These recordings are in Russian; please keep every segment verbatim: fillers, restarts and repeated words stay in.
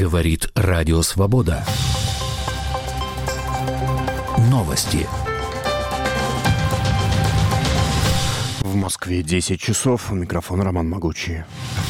Говорит Радио Свобода. Новости. В Москве десять часов. У микрофона Роман Могучий.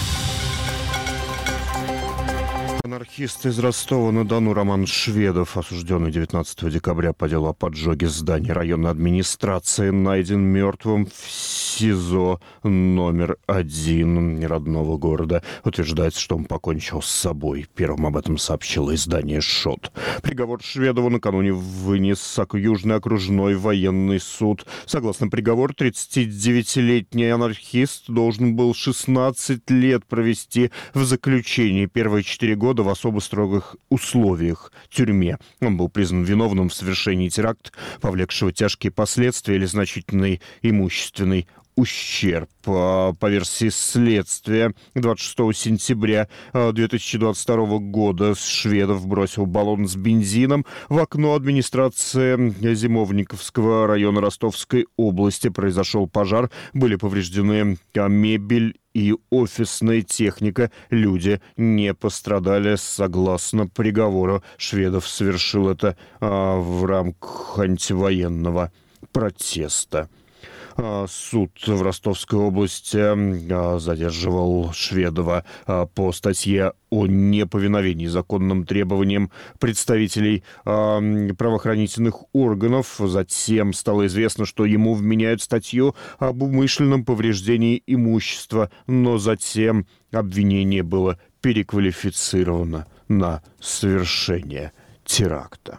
Анархист из Ростова-на-Дону Роман Шведов, осужденный девятнадцатого декабря по делу о поджоге здания районной администрации, найден мертвым в СИЗО номер один родного города. Утверждается, что он покончил с собой. Первым об этом сообщило издание «Шот». Приговор Шведову накануне вынес Южный окружной военный суд. Согласно приговору, тридцатидевятилетний анархист должен был шестнадцать лет провести в заключении. Первые четыре года в особо строгих условиях тюрьме. Он был признан виновным в совершении теракта, повлекшего тяжкие последствия или значительный имущественный ущерб. По версии следствия, двадцать шестого сентября две тысячи двадцать второго года Шведов бросил баллон с бензином в окно администрации Зимовниковского района Ростовской области. Произошел пожар, были повреждены мебель и офисная техника. Люди не пострадали. Согласно приговору, Шведов совершил это а, в рамках антивоенного протеста. Суд в Ростовской области задерживал Шведова по статье о неповиновении законным требованиям представителей правоохранительных органов. Затем стало известно, что ему вменяют статью об умышленном повреждении имущества, но затем обвинение было переквалифицировано на совершение теракта.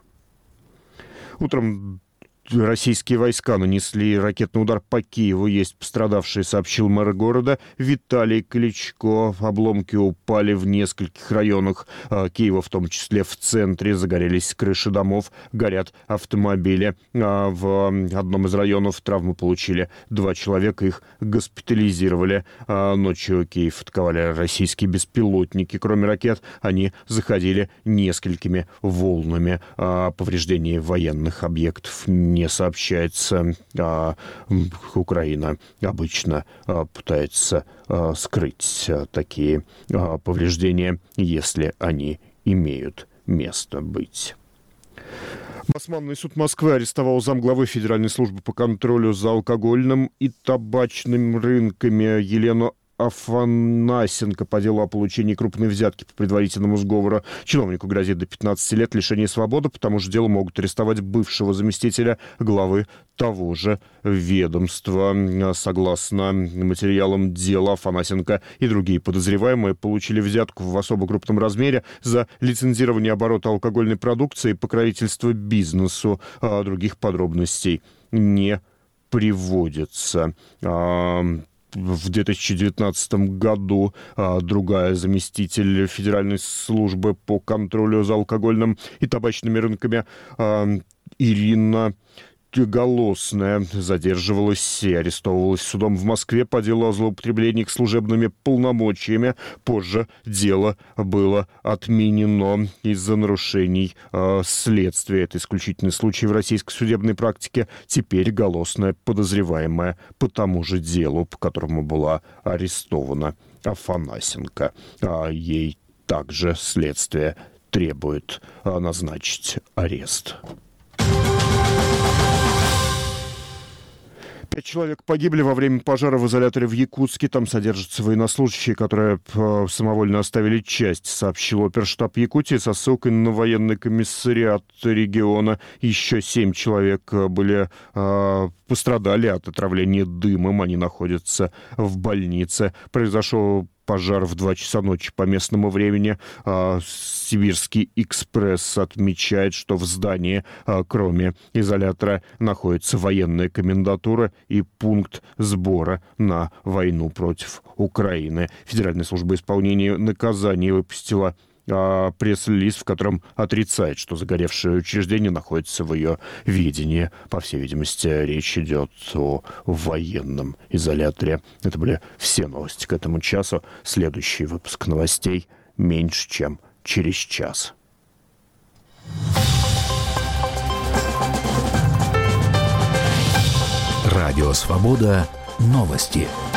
Утром российские войска нанесли ракетный удар по Киеву. Есть пострадавшие, сообщил мэр города Виталий Кличко. Обломки упали в нескольких районах Киева, в том числе в центре. Загорелись крыши домов, горят автомобили. В одном из районов травмы получили два человека, их госпитализировали. Ночью Киев атаковали российские беспилотники. Кроме ракет, они заходили несколькими волнами. Повреждений военных объектов не сообщается. А, Украина обычно а, пытается а, скрыть а, такие а, повреждения, если они имеют место быть. Басманный суд Москвы арестовал замглавы Федеральной службы по контролю за алкогольным и табачным рынками Елену Афанасенко по делу о получении крупной взятки по предварительному сговору. Чиновнику грозит до пятнадцати лет лишения свободы. По тому же делу могут арестовать бывшего заместителя главы того же ведомства. Согласно материалам дела, Афанасенко и другие подозреваемые получили взятку в особо крупном размере за лицензирование оборота алкогольной продукции и покровительство бизнесу. А других подробностей не приводится. В две тысячи девятнадцатом году а, другая заместитель Федеральной службы по контролю за алкогольным и табачными рынками а, Ирина Голосная задерживалась и арестовывалась судом в Москве по делу о злоупотреблении служебными полномочиями. Позже дело было отменено из-за нарушений э, следствия. Это исключительный случай в российской судебной практике. Теперь Голосная подозреваемая по тому же делу, по которому была арестована Афанасенко. А ей также следствие требует э, назначить арест. Пять человек погибли во время пожара в изоляторе в Якутске. Там содержатся военнослужащие, которые самовольно оставили часть, сообщил оперштаб Якутии со ссылкой на военный комиссариат региона. Еще семь человек были, э, пострадали от отравления дымом. Они находятся в больнице. Произошел пожар в два часа ночи по местному времени. Сибирский экспресс отмечает, что в здании, кроме изолятора, находится военная комендатура и пункт сбора на войну против Украины. Федеральная служба исполнения наказаний выпустила пресс-релиз, в котором отрицает, что загоревшее учреждение находится в ее ведении. По всей видимости, речь идет о военном изоляторе. Это были все новости к этому часу. Следующий выпуск новостей меньше, чем через час. Радио Свобода. Новости.